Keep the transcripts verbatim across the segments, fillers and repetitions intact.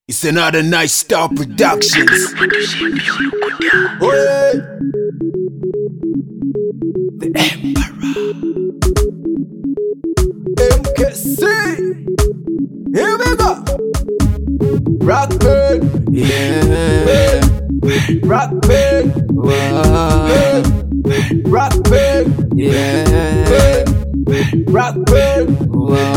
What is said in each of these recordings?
It's another Night Star Productions. Hey. The Emperor. M K C. Here we go. Rockbird. Yeah. Rockbird. Wow. Rockbird. Yeah. Rockbird.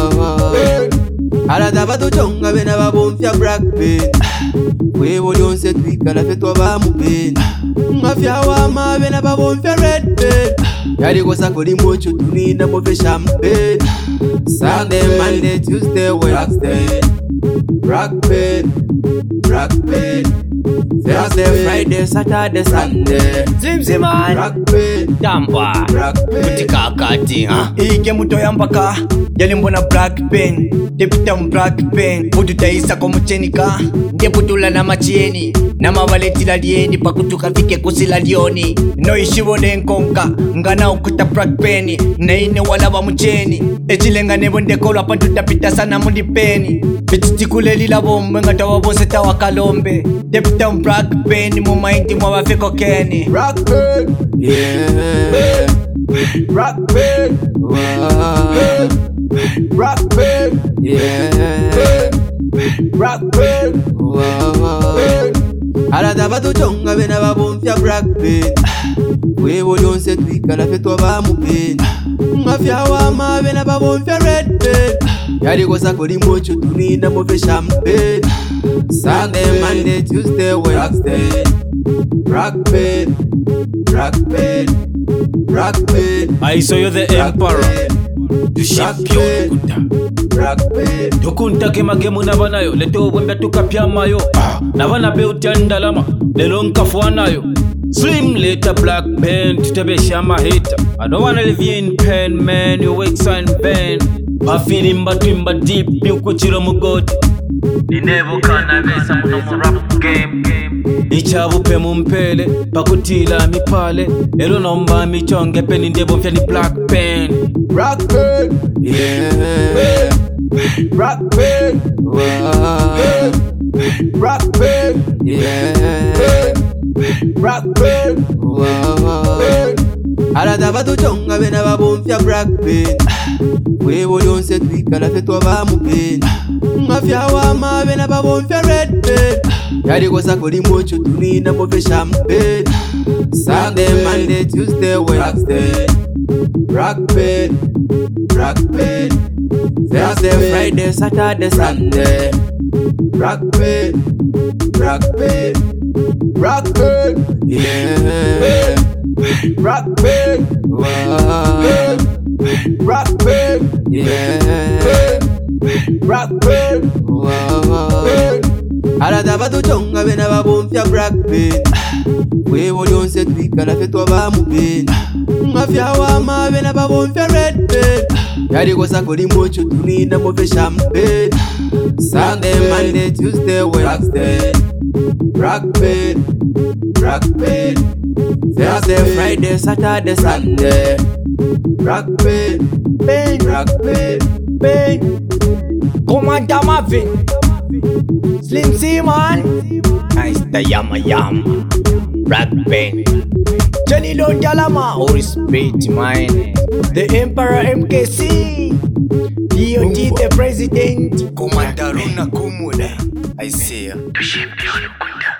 Wow. Alataba tuchonga bena babonfya Blackbird. Wewe lyonse twikala fe twabamu bena. Ngafya wama bena babonfya Redbird. Yali kosa koli mocho tunina mofe champagne. Sunday, Monday, Tuesday, Wednesday. Blackbird. Blackbird. Thursday, Friday, Saturday, Sunday. Zimzi man Blackbird. Tamba Blackbird. Kutika kati ha Ike muto yambaka Yali mbona Blackbird Depita Blackbird Mutu taisa kwa mchenika Ndeputula na machieni Na mawaleti la lieni Pakutuka fike kusila lioni No ishibone nkonka Ngana ukuta Blackbird Na ine wala wa mcheni Echilenga nebo ndekolo Pantu tapita sana mundipeni Bititi lila bombe Ngata wabose tawa kalombe Depita Blackbird Mumainti mwa fiko keni Rockbird. Yeah. Rockbird. Wow. Rockbird. Yeah. Rockbird. Wow. Alataba tuchonga bena babonfya Blackbird. Wewe lyonse twikala fe twabamu bena. Ngafya wama bena babonfya Redbird. Yali kosa koli mocho tunina mofe champagne. Sunday, Monday, Tuesday, Wednesday. Blackbird. Blackbird. Blackbird. I saw you the Emperor. The champion. Blackbird. Tukunta kema gemu nabanayo. Leto wembe tukapya mayo. Nabana be utandalama. Lelo nkafwa nayo. Slim later Blackbird. Tutebesha mahita. I don't wanna live in pain, man. You wake sign pain. Bafirimba twimba deep. Yukuchiro mugoti. Ninevo kana besa muno mu rap game. Ichabupe mumpele pakutila mipale elo nomba michonge peni ndebo mfya ni Blackbird. Rockbird. Yeah. Rockbird. Wow. Rockbird. Yeah. Rockbird. Wow. Alataba tuchonga bena babonfya Blackbird. Wewe lyonse twikala fe twabamu bena. Ngafya wama bena babonfya Redbird. Yali kosa koli mocho tunina mofe champagne. Sunday, Monday, Tuesday, Wednesday. Rockbird. Rockbird. Thursday, Friday, Saturday, Sunday. Rockbird. Rockbird. Rockbird. Yeah. Rockbird. Wow. Rockbird. Yeah. Rockbird. Wow. Alataba tuchonga bena babonfya Blackbird. Wewe lyonse twikala fe twabamu bena. Ngafya wama bena babonfya Redbird. Yali kosa koli mocho tunina mofe champagne. Sunday, Monday, Tuesday, Wednesday. Rockbird. Rockbird. Thursday, Friday, Saturday, Sunday. Rockbird. Bang Rockbird. Bang Komanda Marvin Slim C man Nice the yama yama Blackbird Johnny Don Jalama Or Spirit man The Emperor M K C D O T the President Commander Runa Kumuda. I see ya. The champion Kunda